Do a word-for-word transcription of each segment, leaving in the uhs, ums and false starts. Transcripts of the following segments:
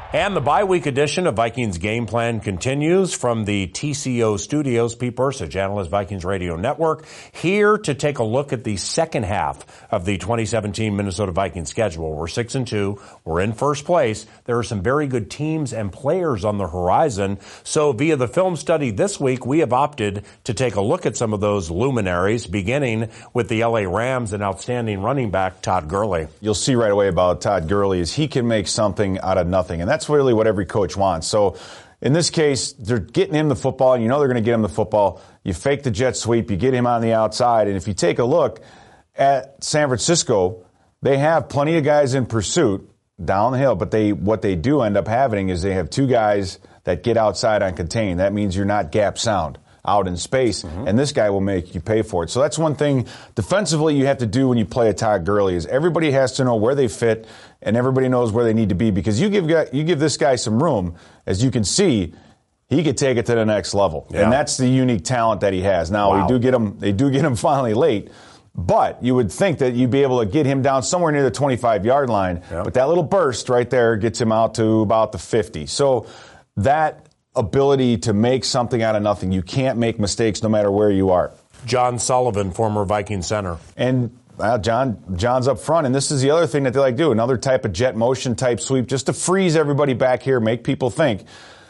And the bye week edition of Vikings Game Plan continues from the T C O studios. Pete Bursa, analyst, Vikings Radio Network, here to take a look at the second half of the twenty seventeen Minnesota Vikings schedule. We're six and two. We're in first place. There are some very good teams and players on the horizon. So via the film study this week, we have opted to take a look at some of those luminaries, beginning with the L A Rams and outstanding running back Todd Gurley. You'll see right away about Todd Gurley is he can make something out of nothing, and that's That's really what every coach wants. So in this case, they're getting him the football, and you know they're going to get him the football. You fake the jet sweep, you get him on the outside, and if you take a look at San Francisco, they have plenty of guys in pursuit down the hill, but they what they do end up having is they have two guys that get outside on contain. That means you're not gap sound out in space, mm-hmm. and this guy will make you pay for it. So that's one thing defensively you have to do when you play a Todd Gurley is everybody has to know where they fit, and everybody knows where they need to be, because you give you give this guy some room, as you can see, he could take it to the next level, yeah. and that's the unique talent that he has. Now wow. we do get him, they do get him finally late, but you would think that you'd be able to get him down somewhere near the twenty-five yard line, yeah. but that little burst right there gets him out to about the fifty. So that ability to make something out of nothing. You can't make mistakes no matter where you are. John Sullivan, former Viking center. And uh, John John's up front, and this is the other thing that they like to do, another type of jet motion type sweep, just to freeze everybody back here, make people think.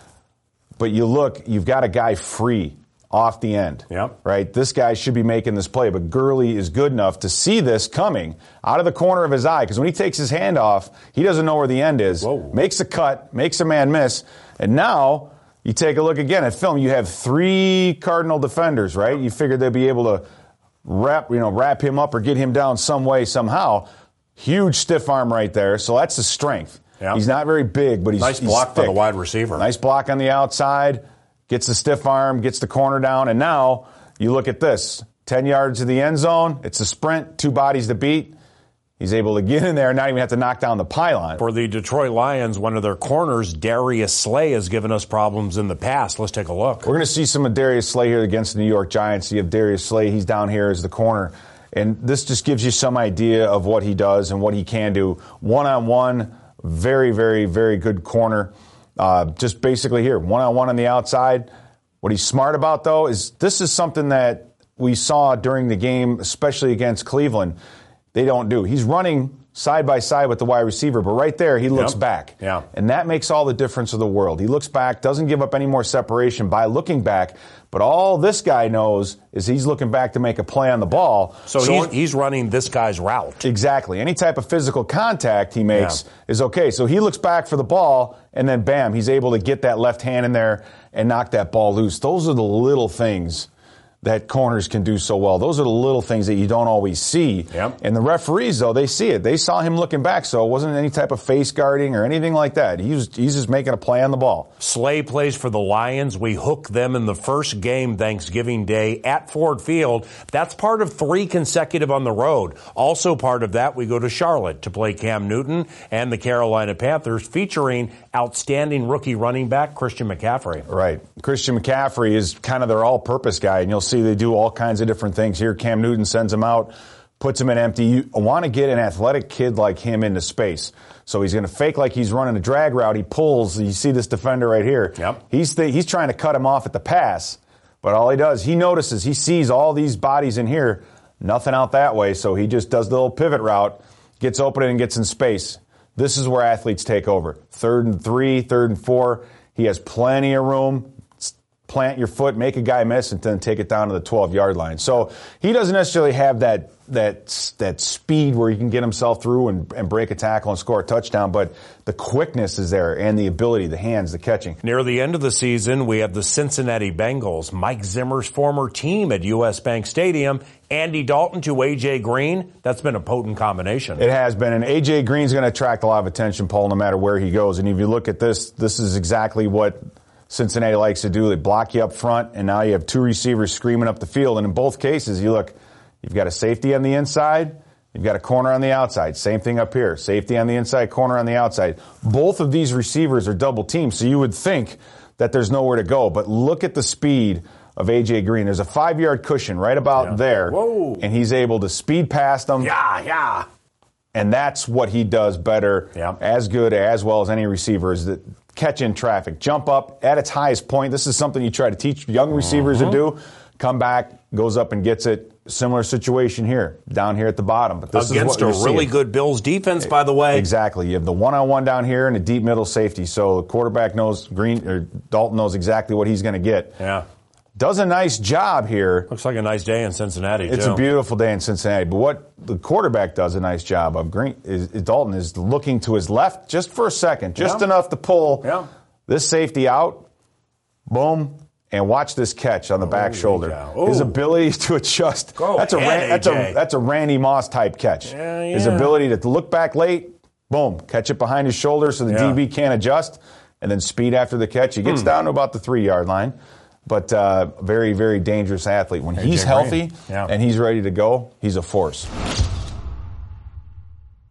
But you look, you've got a guy free off the end, yep. right? This guy should be making this play, but Gurley is good enough to see this coming out of the corner of his eye, because when he takes his hand off, he doesn't know where the end is, Whoa. makes a cut, makes a man miss, and now you take a look again at film. You have three Cardinal defenders, right? You figured they'd be able to wrap, you know, wrap him up or get him down some way, somehow. Huge stiff arm right there. So that's the strength. Yep. He's not very big, but he's nice block he's by the wide receiver. Nice block on the outside. Gets the stiff arm, gets the corner down, and now you look at this: ten yards to the end zone. It's a sprint, two bodies to beat. He's able to get in there and not even have to knock down the pylon. For the Detroit Lions, one of their corners, Darius Slay, has given us problems in the past. Let's take a look. We're going to see some of Darius Slay here against the New York Giants. You have Darius Slay. He's down here as the corner. And this just gives you some idea of what he does and what he can do. One-on-one, very, very, very good corner. Uh, just basically here, one-on-one on the outside. What he's smart about, though, is this is something that we saw during the game, especially against Cleveland. They don't do. He's running side by side with the wide receiver, but right there he looks yep. back. Yeah. And that makes all the difference of the world. He looks back, doesn't give up any more separation by looking back, but all this guy knows is he's looking back to make a play on the ball. So, so he's, he's running this guy's route. Exactly. Any type of physical contact he makes yeah. is okay. So he looks back for the ball, and then bam, he's able to get that left hand in there and knock that ball loose. Those are the little things that corners can do so well. Those are the little things that you don't always see. Yep. And the referees, though, they see it. They saw him looking back, so it wasn't any type of face guarding or anything like that. He was, he's just making a play on the ball. Slay plays for the Lions. We hook them in the first game Thanksgiving Day at Ford Field. That's part of three consecutive on the road. Also part of that, we go to Charlotte to play Cam Newton and the Carolina Panthers, featuring outstanding rookie running back Christian McCaffrey. Right. Christian McCaffrey is kind of their all-purpose guy, and you'll see they do all kinds of different things here. Cam Newton sends him out, puts him in empty. You want to get an athletic kid like him into space. So he's going to fake like he's running a drag route. He pulls. You see this defender right here. Yep. He's th- he's trying to cut him off at the pass, but all he does, he notices, he sees all these bodies in here, nothing out that way, so he just does the little pivot route, gets open and gets in space. This is where athletes take over. Third and three, third and four. He has plenty of room. Plant your foot, make a guy miss, and then take it down to the twelve yard line. So he doesn't necessarily have that that that speed where he can get himself through and, and break a tackle and score a touchdown, but the quickness is there and the ability, the hands, the catching. Near the end of the season, we have the Cincinnati Bengals, Mike Zimmer's former team at U S. Bank Stadium, Andy Dalton to A J. Green. That's been a potent combination. It has been, and A J. Green's going to attract a lot of attention, Paul, no matter where he goes. And if you look at this, this is exactly what Cincinnati likes to do. They block you up front, and now you have two receivers screaming up the field. And in both cases, you look, you've got a safety on the inside, you've got a corner on the outside. Same thing up here. Safety on the inside, corner on the outside. Both of these receivers are double teamed, so you would think that there's nowhere to go. But look at the speed of A J. Green. There's a five-yard cushion right about yeah. there. Whoa. And he's able to speed past them. Yeah, yeah. And that's what he does better, yeah. as good, as well as any receiver, is that catch in traffic. Jump up at its highest point. This is something you try to teach young receivers mm-hmm. to do. Come back, goes up and gets it. Similar situation here, down here at the bottom. But this Against is what a really seeing. good Bills defense, by the way. Exactly. You have the one-on-one down here and a deep middle safety. So the quarterback knows, Green or Dalton knows exactly what he's going to get. Yeah. Does a nice job here. Looks like a nice day in Cincinnati, It's too. a beautiful day in Cincinnati. But what the quarterback does a nice job of, Green is, is Dalton is looking to his left just for a second, just yeah. enough to pull yeah. this safety out. Boom. And watch this catch on the back Holy shoulder. His ability to adjust. Go that's a ahead, that's A J. a that's a Randy Moss type catch. Yeah, yeah. His ability to look back late, boom, catch it behind his shoulder so the yeah. D B can't adjust, and then speed after the catch. He gets hmm. down to about the three yard line, but uh, very very dangerous athlete when A J he's healthy yeah. and he's ready to go. He's a force.